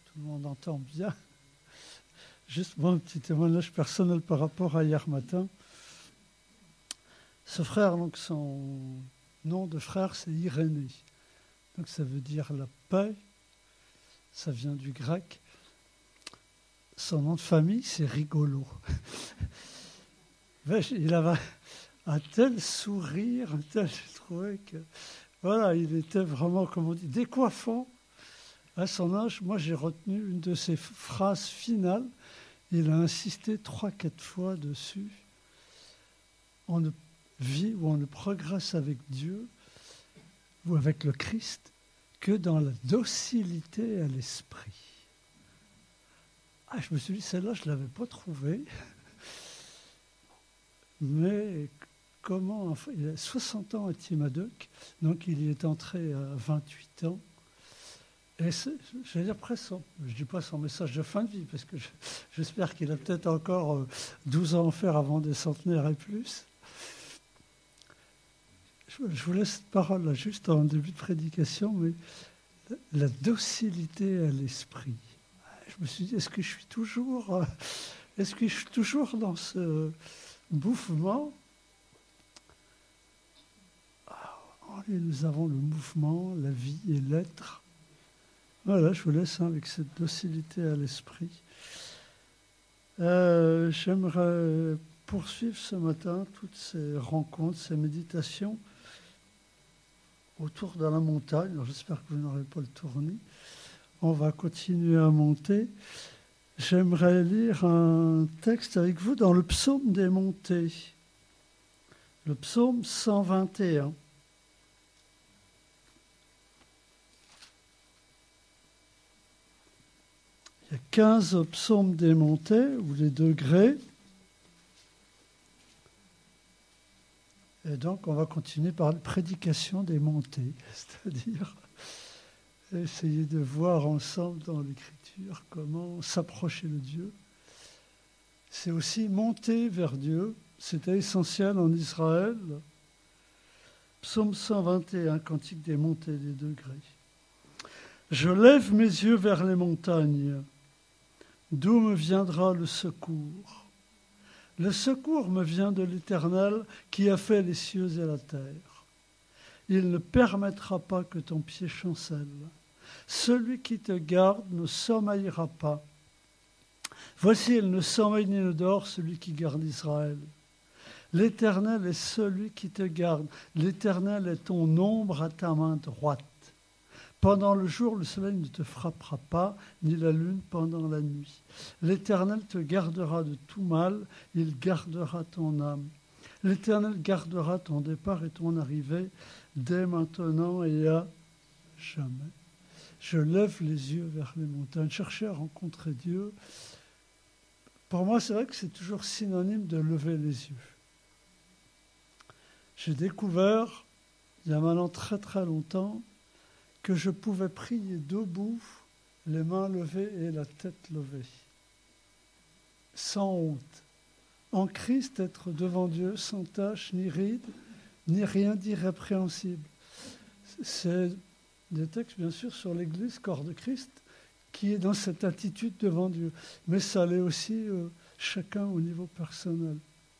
tout le monde entend bien. Juste moi, un petit témoignage personnel par rapport à hier matin. Ce frère, donc son nom de frère, c'est Irénée. Donc ça veut dire la paix, ça vient du grec. Son nom de famille, c'est rigolo. Il avait un tel sourire, j'ai trouvé que... Voilà, il était vraiment, comme on dit, décoiffant. À son âge, moi j'ai retenu une de ses phrases finales. Il a insisté 3-4 fois dessus. On ne vit ou on ne progresse avec Dieu ou avec le Christ que dans la docilité à l'esprit. Je me suis dit, celle-là, je ne l'avais pas trouvée. Mais comment... Enfin, il a 60 ans à Timadoc, donc il y est entré à 28 ans. Et je vais dire presque, je ne dis pas son message de fin de vie, parce que j'espère qu'il a peut-être encore 12 ans à faire avant des centenaires et plus. Je vous laisse cette parole là, juste en début de prédication, mais la docilité à l'esprit. Je me suis dit, est-ce que je suis toujours dans ce mouvement? Et nous avons le mouvement, la vie et l'être. Voilà, je vous laisse avec cette docilité à l'esprit. J'aimerais poursuivre ce matin toutes ces rencontres, ces méditations autour de la montagne. Alors, j'espère que vous n'aurez pas le tournis. On va continuer à monter. J'aimerais lire un texte avec vous dans le psaume des montées, le psaume 121. Il y a 15 psaumes des montées, ou les degrés. Et donc, on va continuer par la prédication des montées, c'est-à-dire essayer de voir ensemble dans l'Écriture comment s'approcher de Dieu. C'est aussi monter vers Dieu, c'était essentiel en Israël. Psaume 121, cantique des montées des degrés. Je lève mes yeux vers les montagnes. D'où me viendra le secours? Le secours me vient de l'Éternel qui a fait les cieux et la terre. Il ne permettra pas que ton pied chancelle. Celui qui te garde ne sommeillera pas. Voici, il ne sommeille ni ne dort, celui qui garde Israël. L'Éternel est celui qui te garde. L'Éternel est ton ombre à ta main droite. Pendant le jour, le soleil ne te frappera pas, ni la lune pendant la nuit. L'Éternel te gardera de tout mal, il gardera ton âme. L'Éternel gardera ton départ et ton arrivée, dès maintenant et à jamais. Je lève les yeux vers les montagnes, chercher à rencontrer Dieu. Pour moi, c'est vrai que c'est toujours synonyme de lever les yeux. J'ai découvert, il y a maintenant très très longtemps, que je pouvais prier debout, les mains levées et la tête levée, sans honte. En Christ, être devant Dieu sans tache, ni ride, ni rien d'irrépréhensible. C'est des textes, bien sûr, sur l'Église, corps de Christ, qui est dans cette attitude devant Dieu. Mais ça l'est aussi chacun au niveau personnel.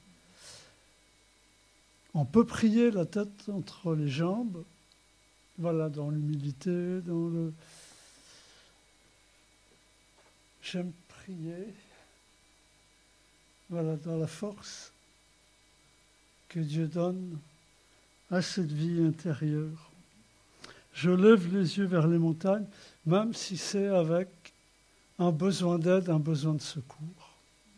On peut prier la tête entre les jambes, voilà, dans l'humilité, dans le... J'aime prier, voilà, dans la force que Dieu donne à cette vie intérieure. Je lève les yeux vers les montagnes, même si c'est avec un besoin d'aide, un besoin de secours.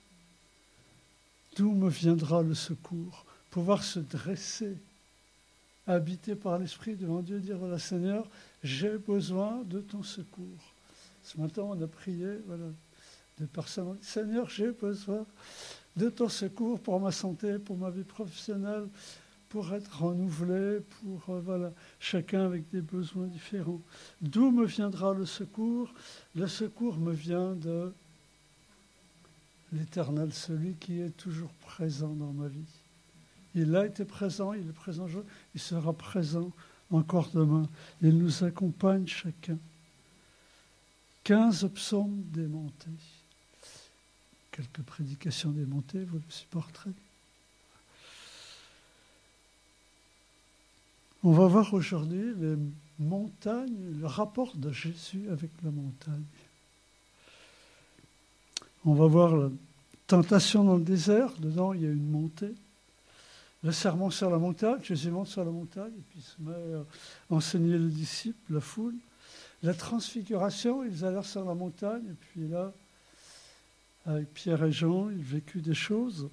D'où me viendra le secours? Pouvoir se dresser, habité par l'Esprit devant Dieu, dire voilà Seigneur, j'ai besoin de ton secours. Ce matin, on a prié, voilà, des personnes ont dit Seigneur, j'ai besoin de ton secours pour ma santé, pour ma vie professionnelle, pour être renouvelé, pour voilà, chacun avec des besoins différents. D'où me viendra le secours? Le secours me vient de l'Éternel, celui qui est toujours présent dans ma vie. Il a été présent, il est présent aujourd'hui, il sera présent encore demain. Il nous accompagne chacun. 15 psaumes des montées. Quelques prédications des montées, vous le supporterez. On va voir aujourd'hui les montagnes, le rapport de Jésus avec la montagne. On va voir la tentation dans le désert, dedans il y a une montée. Le sermon sur la montagne, Jésus monte sur la montagne et puis se met à enseigner les disciples, la foule. La transfiguration, ils allèrent sur la montagne et puis là, avec Pierre et Jean, ils vécurent des choses.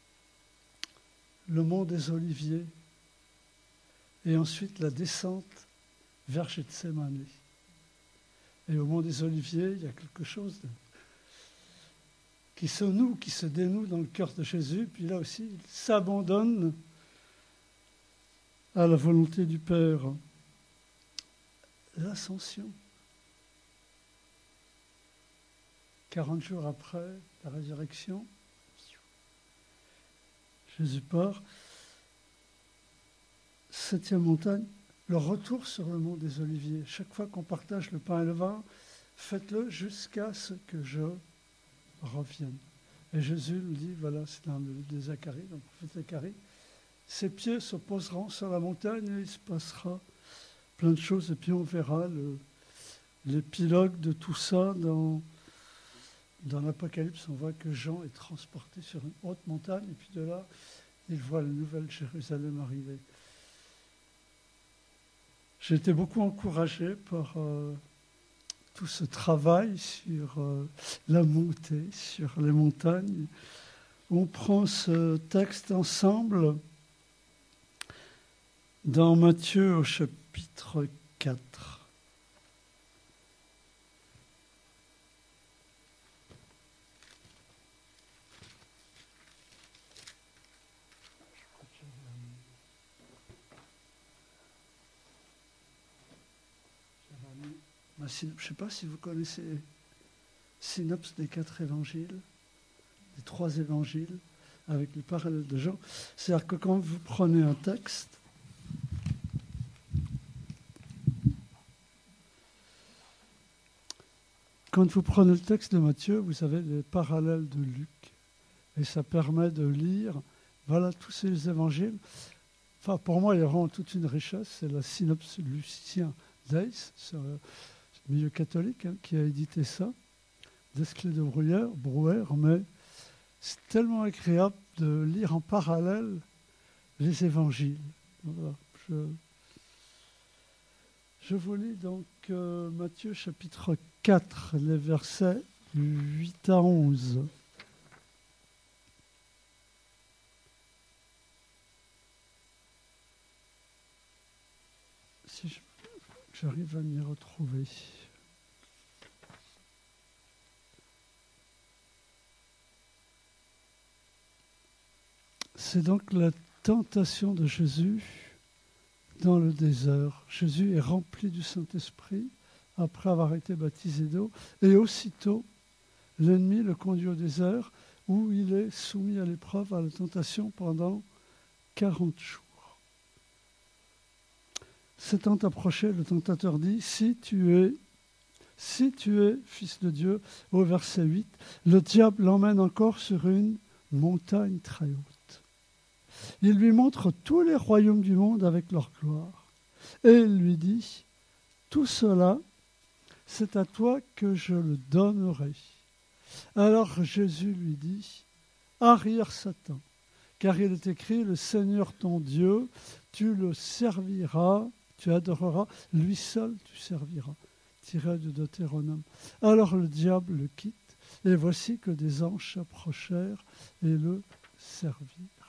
Le mont des Oliviers et ensuite la descente vers Gethsémani. Et au mont des Oliviers, il y a quelque chose qui se noue, qui se dénoue dans le cœur de Jésus. Puis là aussi, il s'abandonne à la volonté du Père. L'ascension. 40 jours après la résurrection, Jésus part. 7e montagne, le retour sur le mont des Oliviers. Chaque fois qu'on partage le pain et le vin, faites-le jusqu'à ce que je revienne. Et Jésus nous dit, voilà, c'est dans le livre de Zacharie, dans le prophète Zacharie, ses pieds se poseront sur la montagne et il se passera plein de choses. Et puis on verra l'épilogue de tout ça dans l'Apocalypse. On voit que Jean est transporté sur une haute montagne et puis de là, il voit la nouvelle Jérusalem arriver. J'ai été beaucoup encouragé par tout ce travail sur la montée, sur les montagnes. On prend ce texte ensemble dans Matthieu au chapitre 4. Je ne sais pas si vous connaissez synopsis des 4 évangiles, des 3 évangiles, avec les parallèles de Jean. C'est-à-dire que quand vous prenez un texte, quand vous prenez le texte de Matthieu, vous avez les parallèles de Luc. Et ça permet de lire, voilà, tous ces évangiles. Enfin, pour moi, il y a vraiment toute une richesse. C'est la synopsis Lucien Deiss, sur le milieu catholique, qui a édité ça, Desclés de Brouwer, mais c'est tellement agréable de lire en parallèle les évangiles. Voilà. Je vous lis donc Matthieu chapitre 4, les versets 8 à 11. Si j'arrive à m'y retrouver. C'est donc la tentation de Jésus dans le désert. Jésus est rempli du Saint-Esprit après avoir été baptisé d'eau. Et aussitôt, l'ennemi le conduit au désert où il est soumis à l'épreuve, à la tentation pendant 40 jours. S'étant approché, le tentateur dit, si tu es fils de Dieu, au verset 8, le diable l'emmène encore sur une montagne très haute. Il lui montre tous les royaumes du monde avec leur gloire. Et il lui dit, tout cela, c'est à toi que je le donnerai. Alors Jésus lui dit, arrière Satan, car il est écrit, le Seigneur ton Dieu, tu le serviras, tu adoreras, lui seul tu serviras. Tiré de Deutéronome. Alors le diable le quitte, et voici que des anges s'approchèrent et le servirent.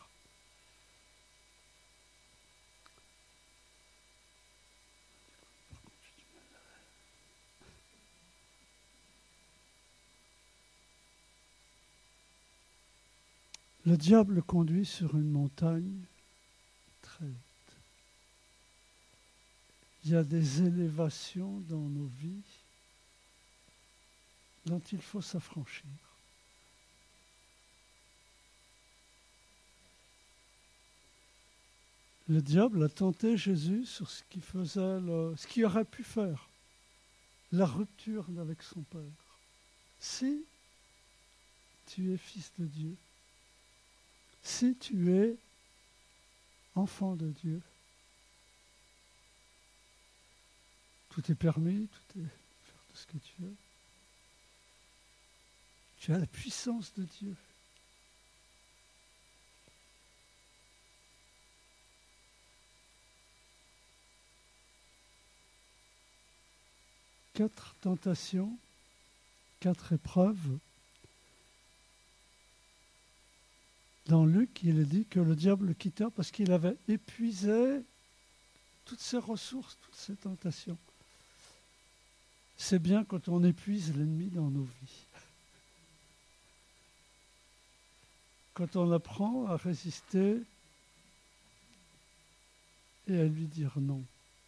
Le diable le conduit sur une montagne très haute. Il y a des élévations dans nos vies dont il faut s'affranchir. Le diable a tenté Jésus sur ce qu'il aurait pu faire. la rupture avec son Père. Si tu es fils de Dieu, si tu es enfant de Dieu, tout est permis, faire tout ce que tu veux. Tu as la puissance de Dieu. Quatre tentations, 4 épreuves. Dans Luc, il est dit que le diable le quitta parce qu'il avait épuisé toutes ses ressources, toutes ses tentations. C'est bien quand on épuise l'ennemi dans nos vies. Quand on apprend à résister et à lui dire non.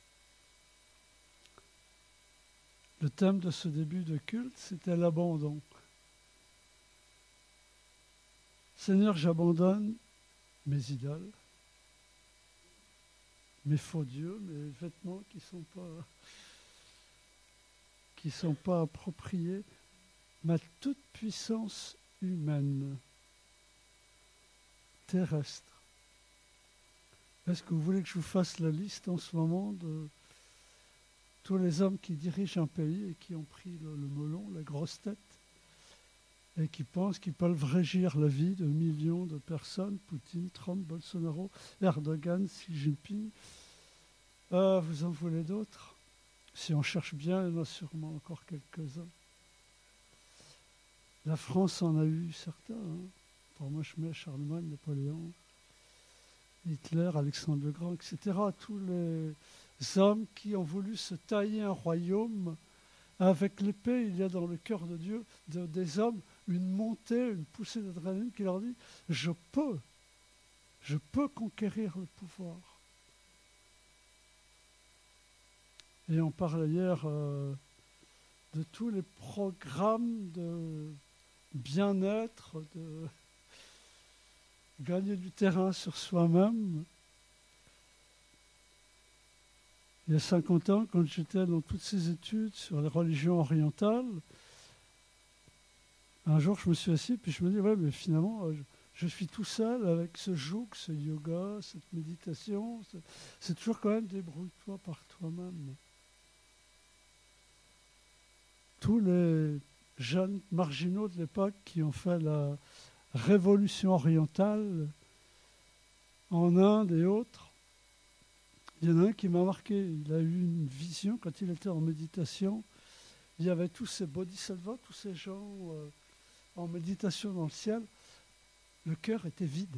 Le thème de ce début de culte, c'était l'abandon. Seigneur, j'abandonne mes idoles, mes faux dieux, mes vêtements qui sont pas appropriés, ma toute puissance humaine, terrestre. Est-ce que vous voulez que je vous fasse la liste en ce moment de tous les hommes qui dirigent un pays et qui ont pris le melon, la grosse tête, et qui pensent qu'ils peuvent régir la vie de millions de personnes, Poutine, Trump, Bolsonaro, Erdogan, Xi Jinping. Vous en voulez d'autres? Si on cherche bien, il y en a sûrement encore quelques-uns. La France en a eu certains. Pour moi, je mets Charlemagne, Napoléon, Hitler, Alexandre le Grand, etc. Tous les hommes qui ont voulu se tailler un royaume avec l'épée. Il y a dans le cœur de Dieu des hommes une montée, une poussée d'adrénaline qui leur dit « je peux conquérir le pouvoir ». Et on parlait hier de tous les programmes de bien-être, de gagner du terrain sur soi-même. Il y a 50 ans, quand j'étais dans toutes ces études sur les religions orientales, un jour je me suis assis et je me dis, ouais, mais finalement, je suis tout seul avec ce joug, ce yoga, cette méditation. C'est toujours quand même débrouille-toi par toi-même. Tous les jeunes marginaux de l'époque qui ont fait la révolution orientale en Inde et autres, il y en a un qui m'a marqué. Il a eu une vision quand il était en méditation. Il y avait tous ces bodhisattvas, tous ces gens en méditation dans le ciel. Le cœur était vide.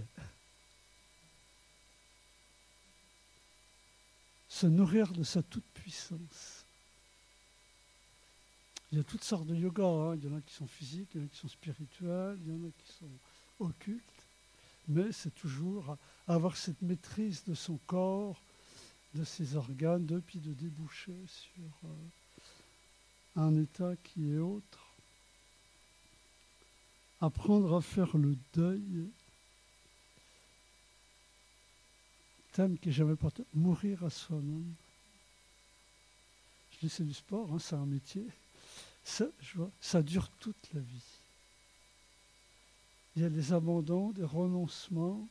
Se nourrir de sa toute-puissance. Il y a toutes sortes de yoga. Il y en a qui sont physiques, il y en a qui sont spirituels, il y en a qui sont occultes. Mais c'est toujours avoir cette maîtrise de son corps, de ses organes, puis de déboucher sur un état qui est autre. Apprendre à faire le deuil. Thème que j'avais porté, mourir à soi-même. Je dis c'est du sport, c'est un métier. Ça dure toute la vie. Il y a des abandons, des renoncements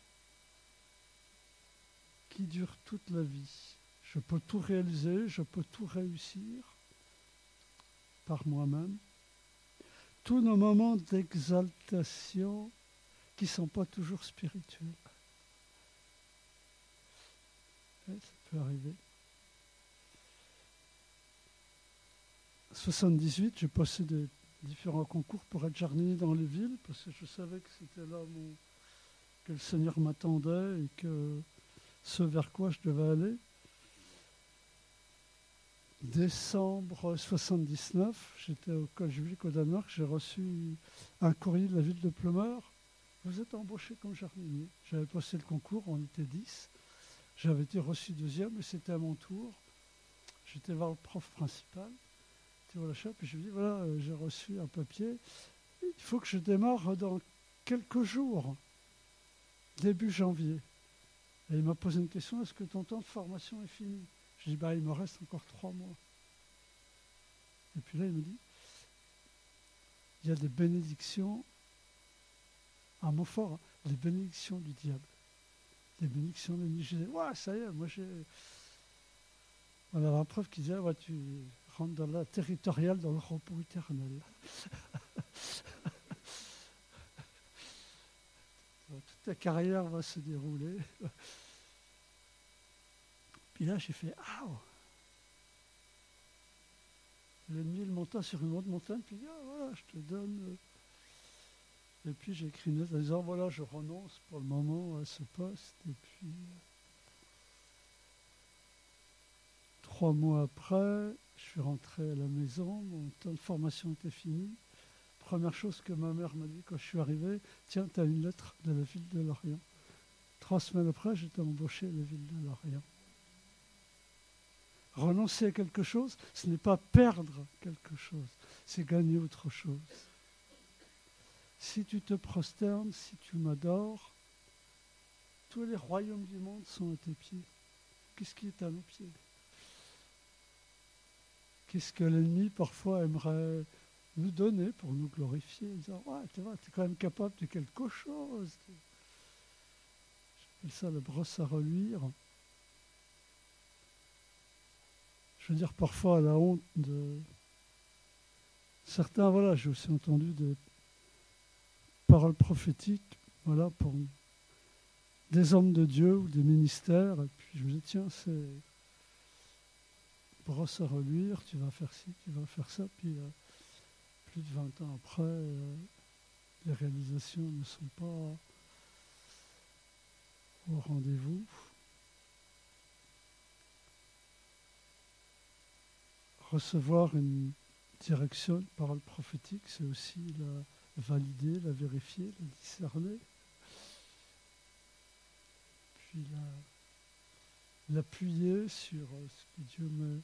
qui durent toute la vie. Je peux tout réaliser, je peux tout réussir par moi-même. Tous nos moments d'exaltation qui ne sont pas toujours spirituels. Ouais, ça peut arriver. 78, j'ai passé des différents concours pour être jardinier dans les villes parce que je savais que c'était là que le Seigneur m'attendait et que ce vers quoi je devais aller. Décembre 79, j'étais au collège biblique au Danemark, j'ai reçu un courrier de la ville de Pleumeur. Vous êtes embauché comme jardinier. J'avais passé le concours, on était 10. J'avais été reçu deuxième et c'était à mon tour. J'étais voir le prof principal. Puis je lui dis, voilà, j'ai reçu un papier. Il faut que je démarre dans quelques jours, début janvier. Et il m'a posé une question, est-ce que ton temps de formation est fini? Je dis, il me reste encore 3 mois. Et puis là, il me dit, il y a des bénédictions, un mot fort, hein, les bénédictions du diable. Les bénédictions de l'ennemi. Je disais, ouais, ça y est, moi j'ai... On avait un preuve qui disait, ouais, tu rentres dans la territoriale, dans le repos éternel. Toute ta carrière va se dérouler. Puis là, j'ai fait, ah! L'ennemi, il monta sur une autre montagne, puis il dit, ah, voilà, je te donne... Et puis j'ai écrit une lettre en disant, voilà, je renonce pour le moment à ce poste. Et puis, 3 mois après, je suis rentré à la maison, mon temps de formation était fini. Première chose que ma mère m'a dit quand je suis arrivé, tiens, tu as une lettre de la ville de Lorient. 3 semaines après, j'étais embauché à la ville de Lorient. Renoncer à quelque chose, ce n'est pas perdre quelque chose, c'est gagner autre chose. Si tu te prosternes, si tu m'adores, tous les royaumes du monde sont à tes pieds. Qu'est-ce qui est à nos pieds? Qu'est-ce que l'ennemi parfois aimerait nous donner pour nous glorifier, en disant, ouais, tu vois, tu es quand même capable de quelque chose. J'appelle ça la brosse à reluire. Je veux dire, parfois, à la honte de certains, voilà, j'ai aussi entendu des paroles prophétiques, voilà, pour des hommes de Dieu ou des ministères, et puis je me dis, tiens, c'est brosse à reluire, tu vas faire ci, tu vas faire ça, puis plus de 20 ans après, les réalisations ne sont pas au rendez-vous. Recevoir une direction, une parole prophétique, c'est aussi la valider, la vérifier, la discerner. Puis l'appuyer sur ce que Dieu met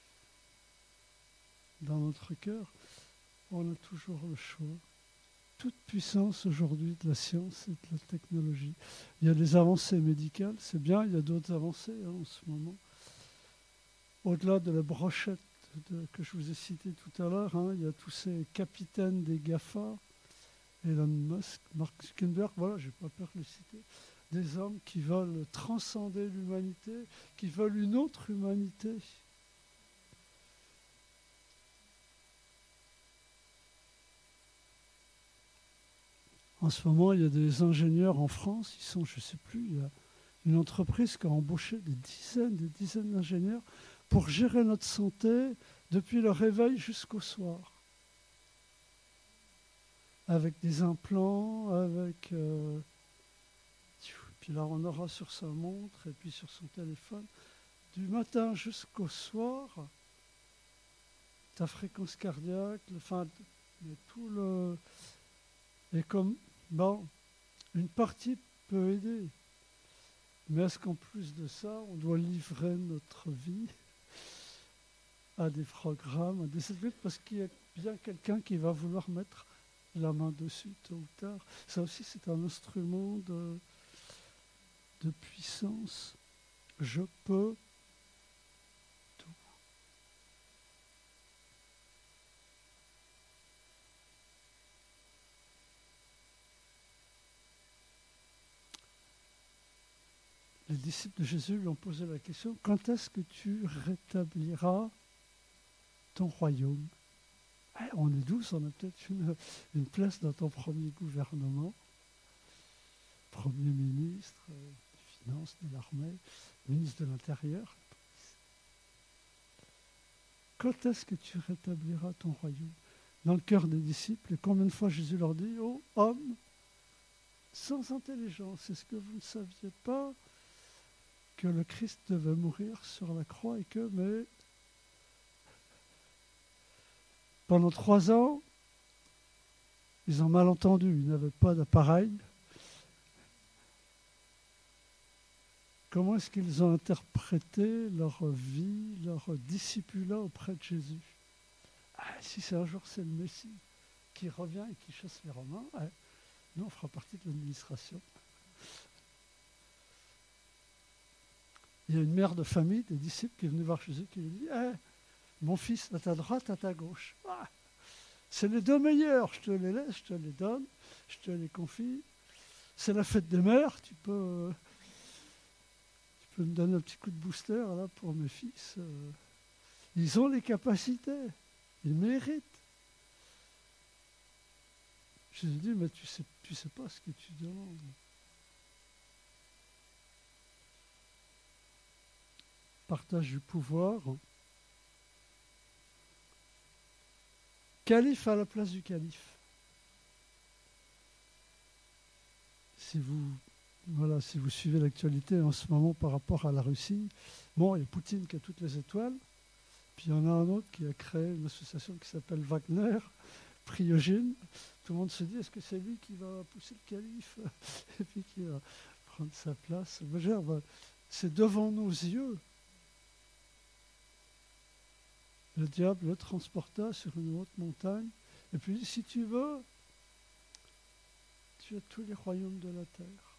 dans notre cœur. On a toujours le choix. Toute puissance aujourd'hui de la science et de la technologie. Il y a des avancées médicales, c'est bien, il y a d'autres avancées en ce moment. Au-delà de la brochette que je vous ai citée tout à l'heure, il y a tous ces capitaines des GAFA, Elon Musk, Mark Zuckerberg, voilà, je n'ai pas peur de les citer, des hommes qui veulent transcender l'humanité, qui veulent une autre humanité. En ce moment, il y a des ingénieurs en France, ils sont, je ne sais plus, il y a une entreprise qui a embauché des dizaines d'ingénieurs pour gérer notre santé depuis le réveil jusqu'au soir. Avec des implants, avec... puis là, on aura sur sa montre et puis sur son téléphone, du matin jusqu'au soir, ta fréquence cardiaque, tout le... Et comme, bon, une partie peut aider. Mais est-ce qu'en plus de ça, on doit livrer notre vie à des programmes, à des circuits, parce qu'il y a bien quelqu'un qui va vouloir mettre la main dessus tôt ou tard. Ça aussi, c'est un instrument de puissance. Je peux tout. Les disciples de Jésus lui ont posé la question, quand est-ce que tu rétabliras ton royaume? On est 12, on a peut-être une place dans ton premier gouvernement, Premier ministre, des Finances, de l'Armée, ministre de l'Intérieur. Quand est-ce que tu rétabliras ton royaume? Dans le cœur des disciples, et combien de fois Jésus leur dit, ô hommes sans intelligence, est-ce que vous ne saviez pas que le Christ devait mourir sur la croix et que, mais pendant 3 ans, ils ont mal entendu, ils n'avaient pas d'appareil. Comment est-ce qu'ils ont interprété leur vie, leur discipulat auprès de Jésus? Si c'est un jour c'est le Messie qui revient et qui chasse les Romains, nous on fera partie de l'administration. Il y a une mère de famille, des disciples, qui est venue voir Jésus, qui lui dit, Mon fils, à ta droite, à ta gauche. Ah, c'est les deux meilleurs, je te les laisse, je te les donne, je te les confie. C'est la fête des mères, tu peux me donner un petit coup de booster là pour mes fils. Ils ont les capacités, ils méritent. Je lui ai dit, mais tu sais pas ce que tu demandes. Partage du pouvoir. Calife à la place du calife. Si vous suivez l'actualité en ce moment par rapport à la Russie, bon, il y a Poutine qui a toutes les étoiles, puis il y en a un autre qui a créé une association qui s'appelle Wagner, Priogine. Tout le monde se dit, est-ce que c'est lui qui va pousser le calife et puis qui va prendre sa place? C'est devant nos yeux. Le diable le transporta sur une haute montagne, et puis si tu veux, tu as tous les royaumes de la terre.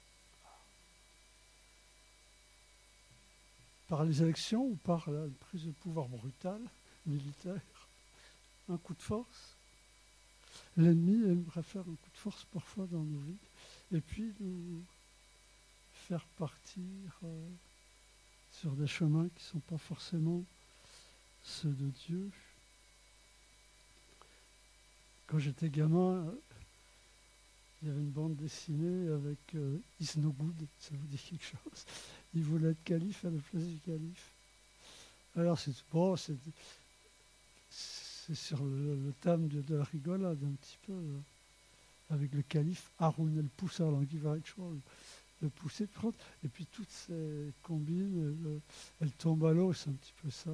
Par les élections ou par la prise de pouvoir brutale, militaire, un coup de force. L'ennemi aimerait faire un coup de force parfois dans nos vies, et puis nous faire partir sur des chemins qui ne sont pas forcément ceux de Dieu. Quand j'étais gamin, il y avait une bande dessinée avec Is No Good, ça vous dit quelque chose? Il voulait être calife à la place du calife. Alors c'est sur le thème de la rigolade un petit peu, avec le calife Haroun el-Poussa, le pousser, et puis toutes ces combines, elles tombent à l'eau, c'est un petit peu ça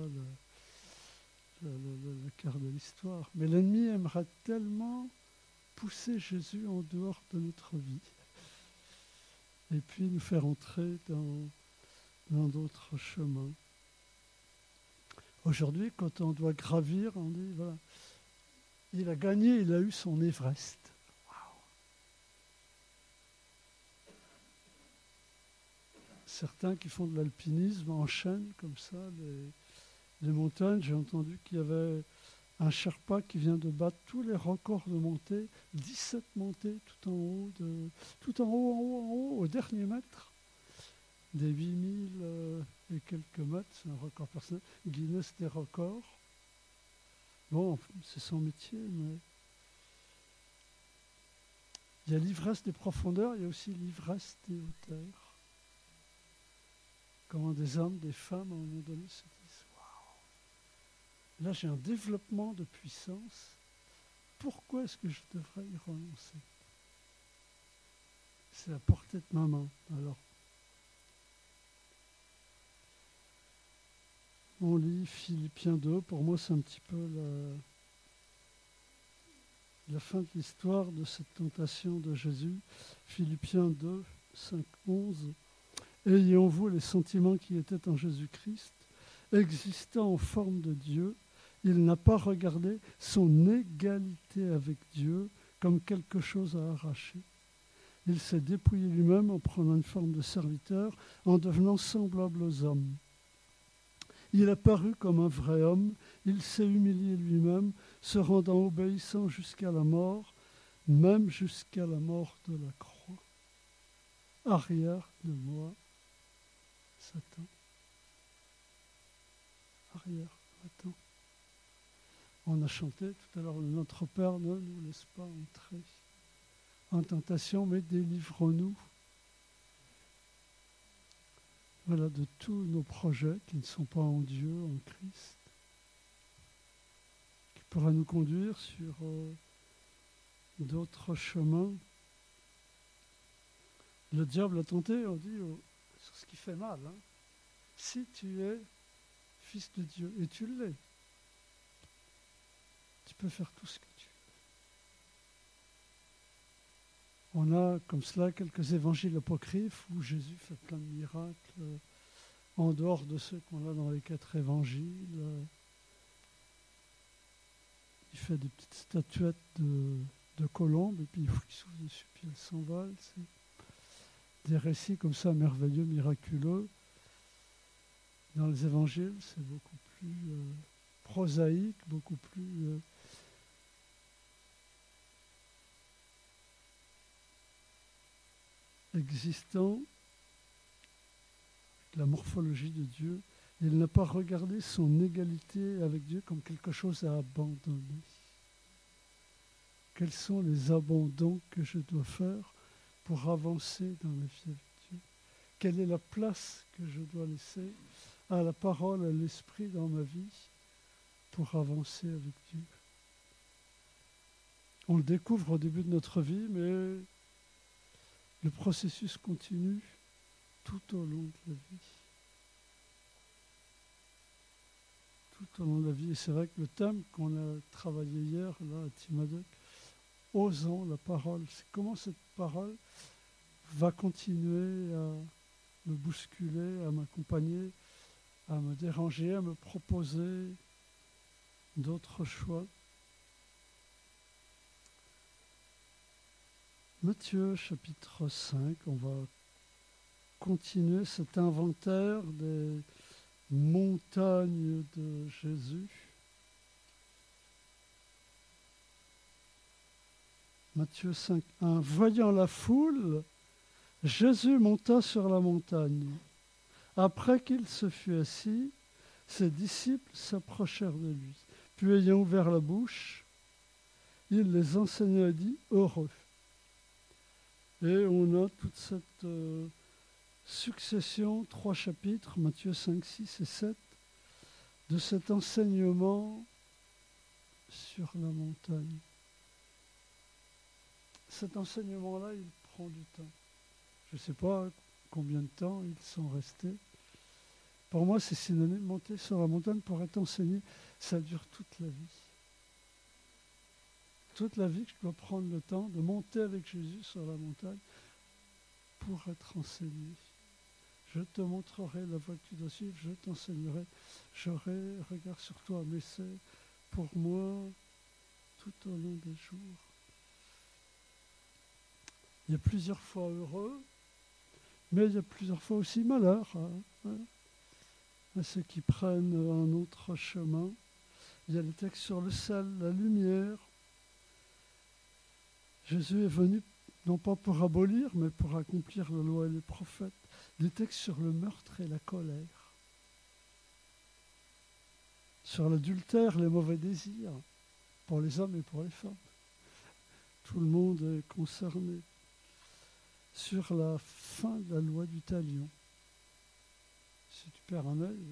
le cœur de l'histoire. Mais l'ennemi aimerait tellement pousser Jésus en dehors de notre vie et puis nous faire entrer dans d'autres chemins. Aujourd'hui, quand on doit gravir, on dit, voilà, il a gagné, il a eu son Everest. Wow. Certains qui font de l'alpinisme enchaînent comme ça les montagnes. J'ai entendu qu'il y avait un Sherpa qui vient de battre tous les records de montée, 17 montées tout en haut, au dernier mètre, des 8000 et quelques mètres, c'est un record personnel, Guinness des records. Bon, c'est son métier, mais il y a l'ivresse des profondeurs, il y a aussi l'ivresse des hauteurs. Comment des hommes, des femmes, à un moment donné, se disent « Waouh, là j'ai un développement de puissance, pourquoi est-ce que je devrais y renoncer ?» C'est à portée de ma main. Alors, on lit Philippiens 2, pour moi c'est un petit peu la fin de l'histoire de cette tentation de Jésus. Philippiens 2, 5, 11. « Ayez en vous les sentiments qui étaient en Jésus-Christ, existant en forme de Dieu, il n'a pas regardé son égalité avec Dieu comme quelque chose à arracher. Il s'est dépouillé lui-même en prenant une forme de serviteur, en devenant semblable aux hommes. Il a paru comme un vrai homme, il s'est humilié lui-même, se rendant obéissant jusqu'à la mort, même jusqu'à la mort de la croix. Arrière de moi, Satan. Arrière, Satan. » On a chanté tout à l'heure, notre Père ne nous laisse pas entrer en tentation, mais délivre-nous. Voilà, de tous nos projets qui ne sont pas en Dieu, en Christ, qui pourraient nous conduire sur d'autres chemins. Le diable a tenté, on dit, sur ce qui fait mal. Hein. Si tu es fils de Dieu, et tu l'es, tu peux faire tout ce que tu veux. On a comme cela quelques évangiles apocryphes où Jésus fait plein de miracles en dehors de ceux qu'on a dans les 4 évangiles. Il fait des petites statuettes de colombes et puis il souffle dessus puis elles s'envolent. C'est des récits comme ça merveilleux, miraculeux. Dans les évangiles, c'est beaucoup plus prosaïque, beaucoup plus existant, la morphologie de Dieu. Il n'a pas regardé son égalité avec Dieu comme quelque chose à abandonner. Quels sont les abandons que je dois faire pour avancer dans la vie avec Dieu? Quelle est la place que je dois laisser à la parole, à l'esprit dans ma vie pour avancer avec Dieu? On le découvre au début de notre vie, mais le processus continue tout au long de la vie. Tout au long de la vie. Et c'est vrai que le thème qu'on a travaillé hier, là, à Timadoc, osons la parole. C'est comment cette parole va continuer à me bousculer, à m'accompagner, à me déranger, à me proposer d'autres choix. Matthieu chapitre 5, on va continuer cet inventaire des montagnes de Jésus. Matthieu 5, 1. Voyant la foule, Jésus monta sur la montagne. Après qu'il se fut assis, ses disciples s'approchèrent de lui. Puis ayant ouvert la bouche, il les enseigna et dit « Heureux ». Et on a toute cette succession, 3 chapitres, Matthieu 5, 6 et 7, de cet enseignement sur la montagne. Cet enseignement-là, il prend du temps. Je ne sais pas combien de temps ils sont restés. Pour moi, c'est synonyme. Monter sur la montagne pour être enseigné, ça dure toute la vie. Toute la vie que je dois prendre le temps de monter avec Jésus sur la montagne pour être enseigné. Je te montrerai la voie que tu dois suivre, je t'enseignerai, j'aurai regard sur toi, mais c'est pour moi tout au long des jours. Il y a plusieurs fois heureux, mais il y a plusieurs fois aussi malheur à ceux qui prennent un autre chemin. Il y a les textes sur le sel, la lumière. Jésus est venu non pas pour abolir, mais pour accomplir la loi et les prophètes. Des textes sur le meurtre et la colère. Sur l'adultère, les mauvais désirs, pour les hommes et pour les femmes. Tout le monde est concerné. Sur la fin de la loi du talion. Si tu perds un œil,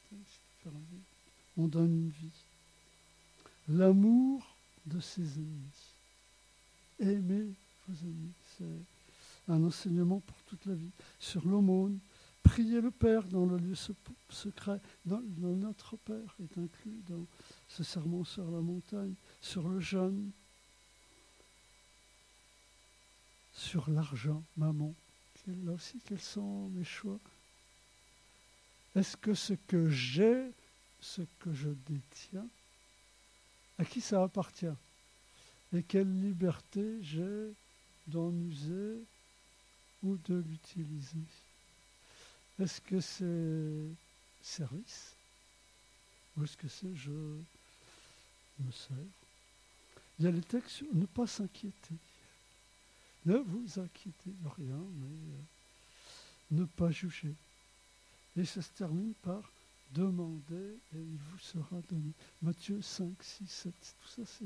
on donne une vie. L'amour de ses ennemis. Aimez vos ennemis. C'est un enseignement pour toute la vie. Sur l'aumône, priez le Père dans le lieu secret. Notre Père est inclus dans ce sermon sur la montagne. Sur le jeûne. Sur l'argent, maman. Là aussi, quels sont mes choix? Est-ce que ce que j'ai, ce que je détiens, à qui ça appartient? Et quelle liberté j'ai d'en user ou de l'utiliser? Est-ce que c'est service? Ou est-ce que c'est je me sers? Il y a les textes sur ne pas s'inquiéter. Ne vous inquiétez de rien, mais ne pas juger. Et ça se termine par demander et il vous sera donné. Matthieu 5, 6, 7, tout ça c'est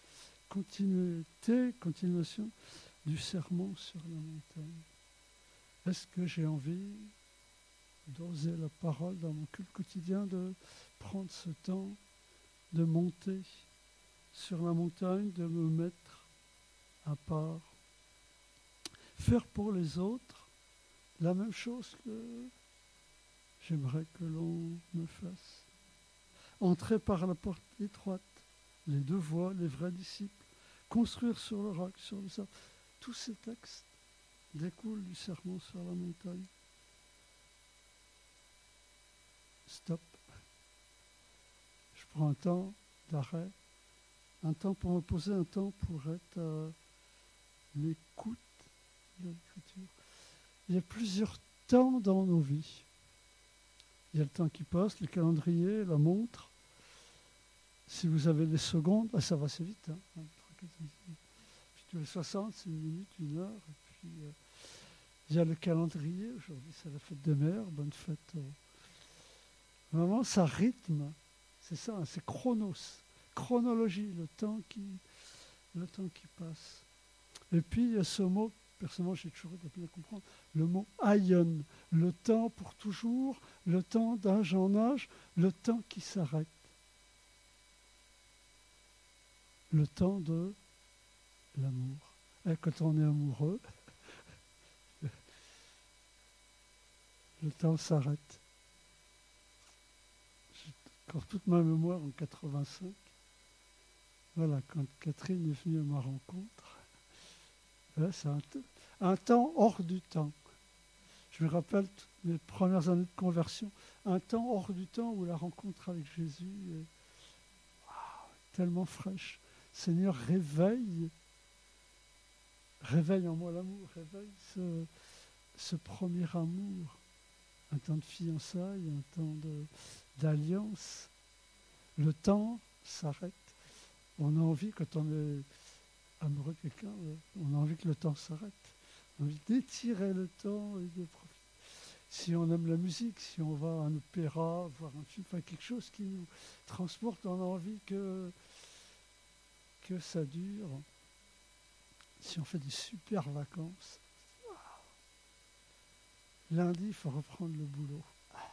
les continuation du sermon sur la montagne. Est-ce que j'ai envie d'oser la parole dans mon culte quotidien, de prendre ce temps, de monter sur la montagne, de me mettre à part? Faire pour les autres la même chose que j'aimerais que l'on me fasse. Entrer par la porte étroite, les deux voies, les vrais disciples, construire sur le roc, sur le sable. Tous ces textes découlent du sermon sur la montagne. Stop. Je prends un temps d'arrêt, un temps pour me poser, un temps pour être à l'écoute de l'Écriture. Il y a plusieurs temps dans nos vies. Il y a le temps qui passe, le calendrier, la montre. Si vous avez les secondes, ça va assez vite. Hein. Puis tous les 60, c'est 1 minute, 1 heure. Et puis, il y a le calendrier. Aujourd'hui, c'est la fête des mères. Bonne fête. Vraiment, ça rythme. C'est ça, hein, c'est chronos. Chronologie, le temps qui passe. Et puis, il y a ce mot, personnellement, j'ai toujours été bien à comprendre, le mot aion, le temps pour toujours, le temps d'âge en âge, le temps qui s'arrête. Le temps de l'amour. Et quand on est amoureux, le temps s'arrête. J'ai encore toute ma mémoire en 85. Voilà, quand Catherine est venue à ma rencontre, là, c'est un temps hors du temps. Je me rappelle toutes mes premières années de conversion, un temps hors du temps où la rencontre avec Jésus est tellement fraîche. Seigneur, réveille en moi l'amour, réveille ce premier amour. Un temps de fiançailles, un temps d'alliance. Le temps s'arrête. On a envie, quand on est amoureux de quelqu'un, on a envie que le temps s'arrête. On a envie d'étirer le temps et de profiter. Si on aime la musique, si on va à un opéra, voir un film, enfin quelque chose qui nous transporte, on a envie que ça dure. Si on fait des super vacances, lundi, il faut reprendre le boulot.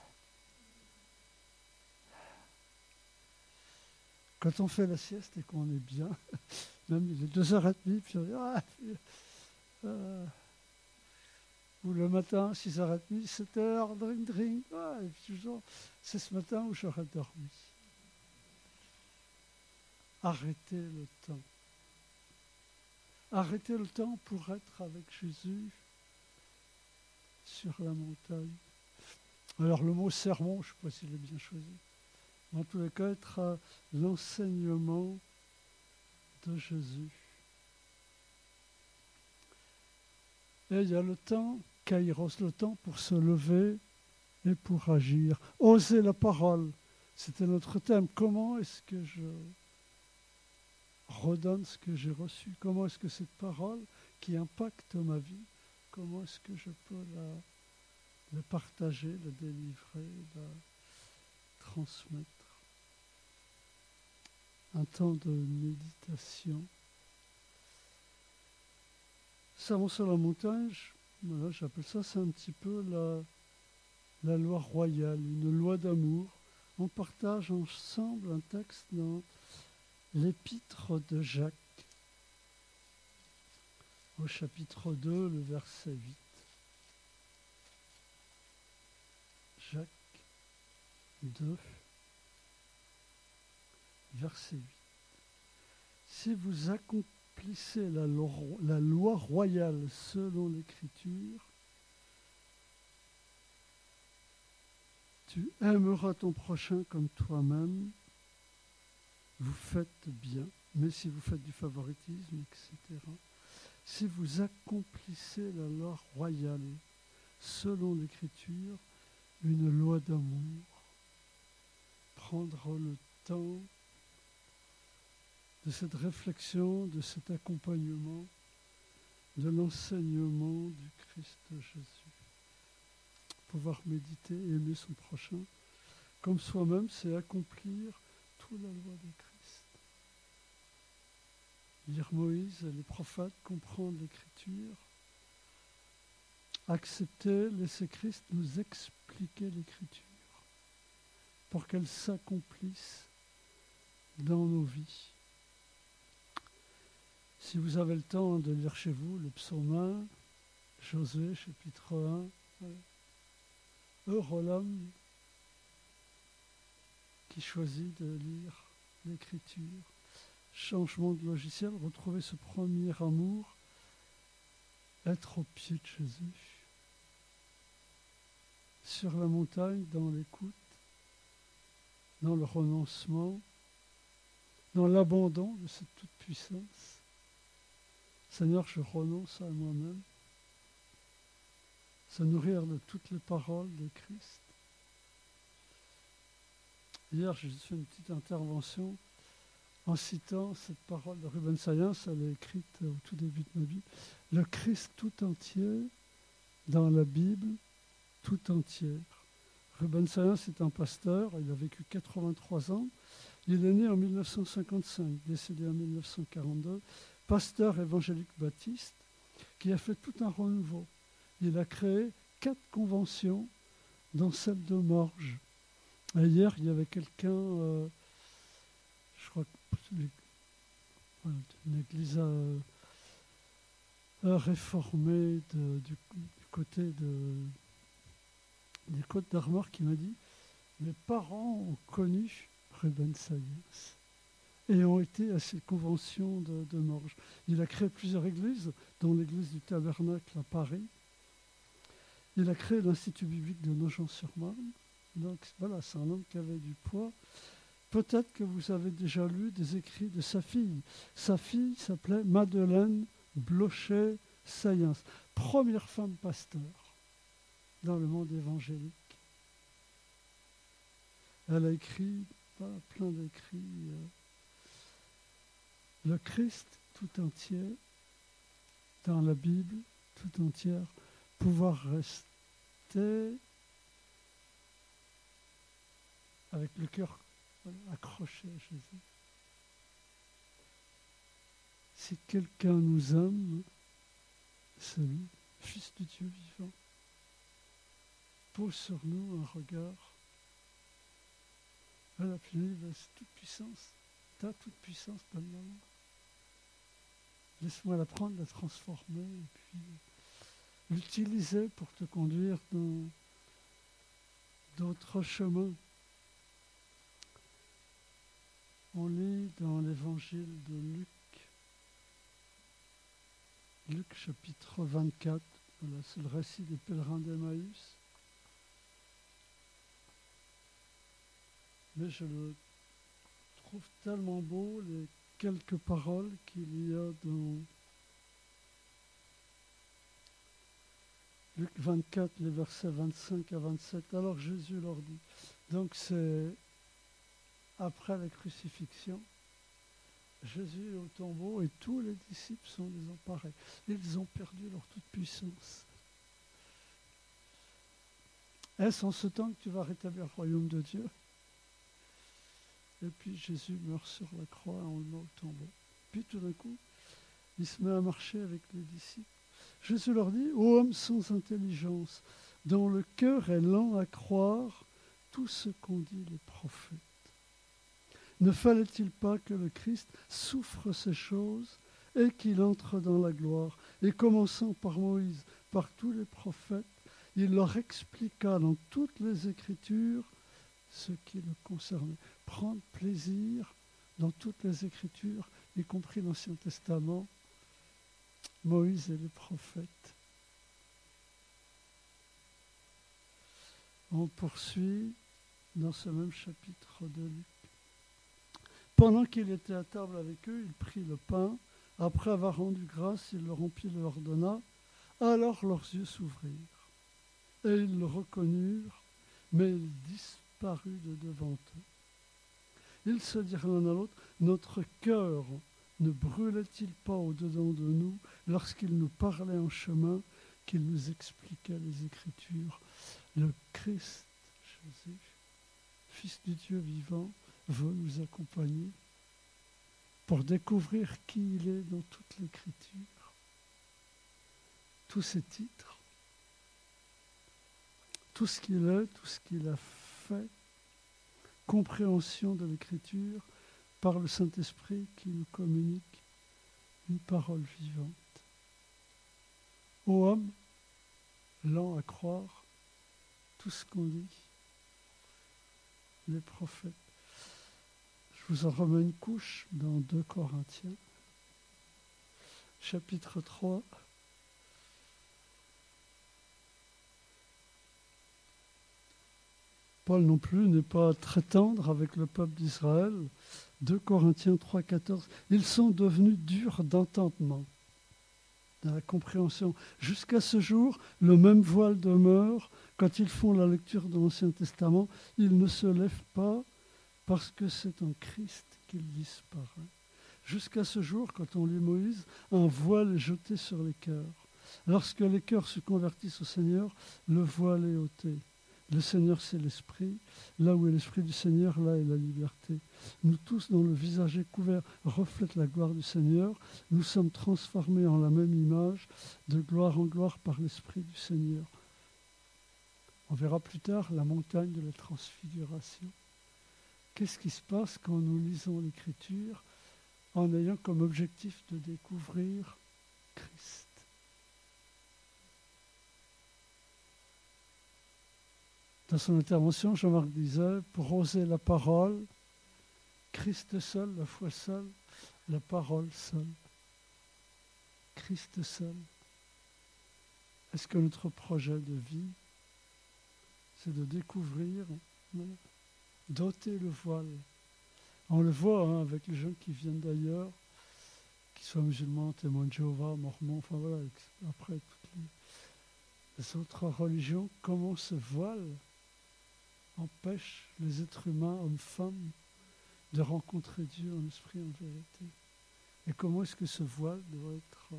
Quand on fait la sieste et qu'on est bien, même il est 2h30, puis on dit ou le matin, 6h30, 7h, drink, et puis toujours, c'est ce matin où j'aurais dormi. Arrêtez le temps. Arrêtez le temps pour être avec Jésus sur la montagne. Alors le mot sermon, je ne sais pas s'il est bien choisi. En tous les cas, être à l'enseignement de Jésus. Et il y a le temps, kairos, le temps pour se lever et pour agir. Oser la parole, c'était notre thème. Comment est-ce que je redonne ce que j'ai reçu? Comment est-ce que cette parole qui impacte ma vie, comment est-ce que je peux la partager, la délivrer, la transmettre? Un temps de méditation. Sermon sur la montagne, voilà, j'appelle ça, c'est un petit peu la loi royale, une loi d'amour. On partage ensemble un texte dans l'épître de Jacques, au chapitre 2, le verset 8. Jacques 2, verset 8. Si vous accomplissez la loi royale selon l'Écriture, tu aimeras ton prochain comme toi-même, vous faites bien, mais si vous faites du favoritisme, etc., si vous accomplissez la loi royale selon l'Écriture, une loi d'amour, prendre le temps de cette réflexion, de cet accompagnement, de l'enseignement du Christ Jésus. Pouvoir méditer et aimer son prochain comme soi-même, c'est accomplir toute la loi de Christ. Lire Moïse et les prophètes, comprendre l'Écriture, accepter, laisser Christ nous expliquer l'Écriture pour qu'elle s'accomplisse dans nos vies. Si vous avez le temps de lire chez vous le psaume 1, Josué, chapitre 1, heureux l'homme qui choisit de lire l'Écriture. Changement de logiciel, retrouver ce premier amour, être au pied de Jésus. Sur la montagne, dans l'écoute, dans le renoncement, dans l'abandon de cette toute-puissance. Seigneur, je renonce à moi-même. Se nourrir de toutes les paroles de Christ. Hier, j'ai fait une petite intervention en citant cette parole de Ruben Sayens, elle est écrite au tout début de ma vie. Le Christ tout entier dans la Bible tout entière. Ruben Sayens est un pasteur, il a vécu 83 ans. Il est né en 1955, décédé en 1942, pasteur évangélique baptiste, qui a fait tout un renouveau. Il a créé 4 conventions, dont celle de Morges. Et hier, il y avait quelqu'un, je crois que une église réformée du côté des Côtes d'Armor qui m'a dit « Mes parents ont connu Ruben Sayens et ont été à ces conventions de Morges. » Il a créé plusieurs églises, dont l'église du Tabernacle à Paris. Il a créé l'Institut biblique de Nogent-sur-Marne. Donc voilà, c'est un homme qui avait du poids. Peut-être que vous avez déjà lu des écrits de sa fille. Sa fille s'appelait Madeleine Blochet-Sayens, première femme pasteur dans le monde évangélique. Elle a écrit plein d'écrits. Le Christ tout entier, dans la Bible tout entière, pouvoir rester avec le cœur accroché à Jésus. Si quelqu'un nous aime, c'est lui, Fils du Dieu vivant. Pose sur nous un regard. Voilà, puis c'est toute puissance. Ta toute puissance, donne-moi. Laisse-moi la prendre, la transformer, et puis l'utiliser pour te conduire dans d'autres chemins. On lit dans l'évangile de Luc, Luc chapitre 24, voilà, c'est le récit des pèlerins d'Emmaüs. Mais je le trouve tellement beau, les quelques paroles qu'il y a dans Luc 24, les versets 25 à 27. Alors Jésus leur dit, donc c'est après la crucifixion, Jésus est au tombeau et tous les disciples sont désemparés. Ils ont perdu leur toute puissance. Est-ce en ce temps que tu vas rétablir le royaume de Dieu? Et puis Jésus meurt sur la croix et on le met au tombeau. Puis tout d'un coup, il se met à marcher avec les disciples. Jésus leur dit, ô homme sans intelligence, dont le cœur est lent à croire tout ce qu'ont dit les prophètes. Ne fallait-il pas que le Christ souffre ces choses et qu'il entre dans la gloire? Et commençant par Moïse, par tous les prophètes, il leur expliqua dans toutes les Écritures ce qui le concernait. Prendre plaisir dans toutes les Écritures, y compris l'Ancien Testament, Moïse et les prophètes. On poursuit dans ce même chapitre de Luc. Pendant qu'il était à table avec eux, il prit le pain. Après avoir rendu grâce, il le rompit et leur donna. Alors leurs yeux s'ouvrirent. Et ils le reconnurent, mais il disparut de devant eux. Ils se dirent l'un à l'autre, notre cœur ne brûlait-il pas au-dedans de nous lorsqu'il nous parlait en chemin, qu'il nous expliquait les Écritures? Le Christ, Jésus, Fils du Dieu vivant, veut nous accompagner pour découvrir qui il est dans toute l'Écriture. Tous ses titres, tout ce qu'il est, tout ce qu'il a fait, compréhension de l'Écriture par le Saint-Esprit qui nous communique une parole vivante. Ô homme, lent à croire tout ce qu'on dit, les prophètes. Je vous en remets une couche dans 2 Corinthiens, chapitre 3. Paul non plus n'est pas très tendre avec le peuple d'Israël. 2 Corinthiens 3, 14. Ils sont devenus durs d'entendement, dans la compréhension. Jusqu'à ce jour, le même voile demeure. Quand ils font la lecture de l'Ancien Testament, ils ne se lèvent pas parce que c'est en Christ qu'il disparaît. Jusqu'à ce jour, quand on lit Moïse, un voile est jeté sur les cœurs. Lorsque les cœurs se convertissent au Seigneur, le voile est ôté. Le Seigneur, c'est l'Esprit. Là où est l'Esprit du Seigneur, là est la liberté. Nous tous, dont le visage est couvert, reflètent la gloire du Seigneur. Nous sommes transformés en la même image, de gloire en gloire par l'Esprit du Seigneur. On verra plus tard la montagne de la transfiguration. Qu'est-ce qui se passe quand nous lisons l'Écriture en ayant comme objectif de découvrir Christ? Dans son intervention, Jean-Marc disait, pour oser la parole, Christ seul, la foi seule, la parole seule. Christ seul. Est-ce que notre projet de vie, c'est de découvrir, d'ôter le voile? On le voit avec les gens qui viennent d'ailleurs, qu'ils soient musulmans, témoins de Jéhovah, mormons, enfin voilà, après toutes les autres religions, comment ce voile empêche les êtres humains, hommes, femmes, de rencontrer Dieu en esprit, en vérité. Et comment est-ce que ce voile doit être...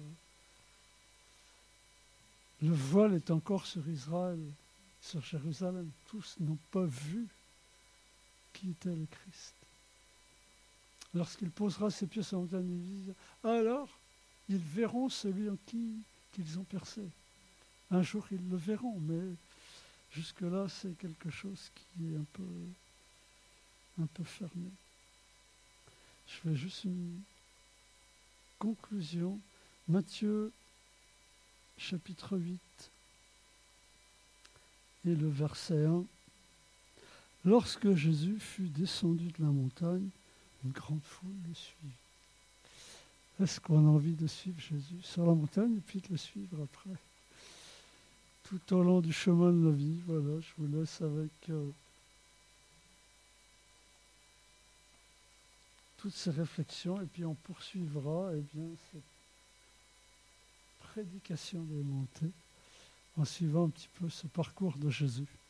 Le voile est encore sur Israël, sur Jérusalem. Tous n'ont pas vu qui était le Christ. Lorsqu'il posera ses pieds sur la montagne d'Élie, alors ils verront celui en qu'ils ont percé. Un jour, ils le verront, mais jusque-là, c'est quelque chose qui est un peu fermé. Je fais juste une conclusion. Matthieu, chapitre 8, et le verset 1. Lorsque Jésus fut descendu de la montagne, une grande foule le suivit. Est-ce qu'on a envie de suivre Jésus sur la montagne et puis de le suivre après? Tout au long du chemin de la vie, voilà, je vous laisse avec toutes ces réflexions et puis on poursuivra cette prédication des montées en suivant un petit peu ce parcours de Jésus.